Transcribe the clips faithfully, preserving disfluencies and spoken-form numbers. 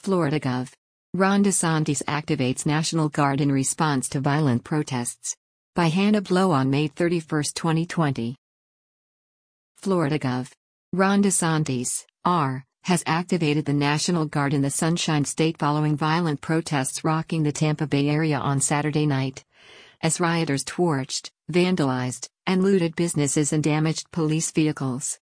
Florida Gov. Ron DeSantis activates National Guard in response to violent protests. By Hannah Blow on May thirty-first, twenty twenty. Florida Gov. Ron DeSantis, R, has activated the National Guard in the Sunshine State following violent protests rocking the Tampa Bay area on Saturday night, as rioters torched, vandalized, and looted businesses and damaged police vehicles.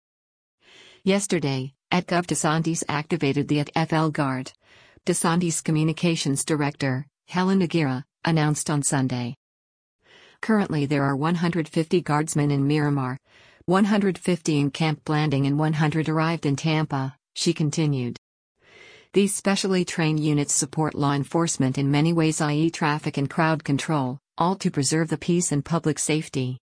Yesterday, at Gov DeSantis activated the F L Guard. DeSantis Communications Director, Helen Aguirre, announced on Sunday. Currently there are one hundred fifty guardsmen in Miramar, one hundred fifty in Camp Blanding and one hundred arrived in Tampa, she continued. These specially trained units support law enforcement in many ways, that is traffic and crowd control, all to preserve the peace and public safety.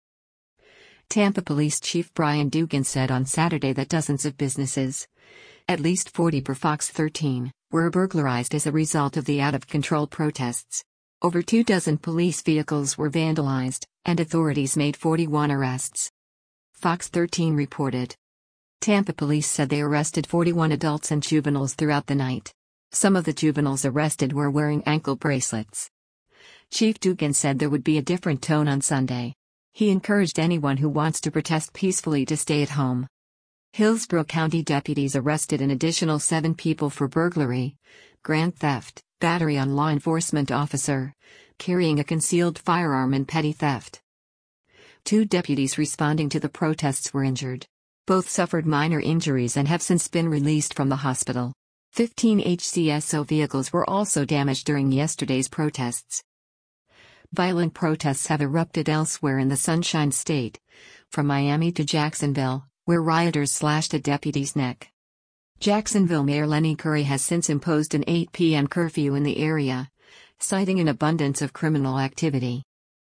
Tampa Police Chief Brian Dugan said on Saturday that dozens of businesses, at least forty per Fox thirteen, were burglarized as a result of the out-of-control protests. Over two dozen police vehicles were vandalized, and authorities made forty-one arrests. Fox thirteen reported. Tampa police said they arrested forty-one adults and juveniles throughout the night. Some of the juveniles arrested were wearing ankle bracelets. Chief Dugan said there would be a different tone on Sunday. He encouraged anyone who wants to protest peacefully to stay at home. Hillsborough County deputies arrested an additional seven people for burglary, grand theft, battery on law enforcement officer, carrying a concealed firearm and petty theft. Two deputies responding to the protests were injured. Both suffered minor injuries and have since been released from the hospital. Fifteen H C S O vehicles were also damaged during yesterday's protests. Violent protests have erupted elsewhere in the Sunshine State, from Miami to Jacksonville, where rioters slashed a deputy's neck. Jacksonville Mayor Lenny Curry has since imposed an eight p m curfew in the area, citing an abundance of criminal activity.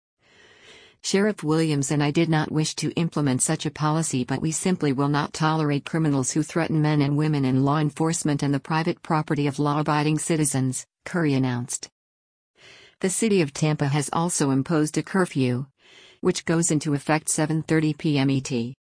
Sheriff Williams and I did not wish to implement such a policy, but we simply will not tolerate criminals who threaten men and women in law enforcement and the private property of law-abiding citizens, Curry announced. The city of Tampa has also imposed a curfew, which goes into effect seven thirty p m E T.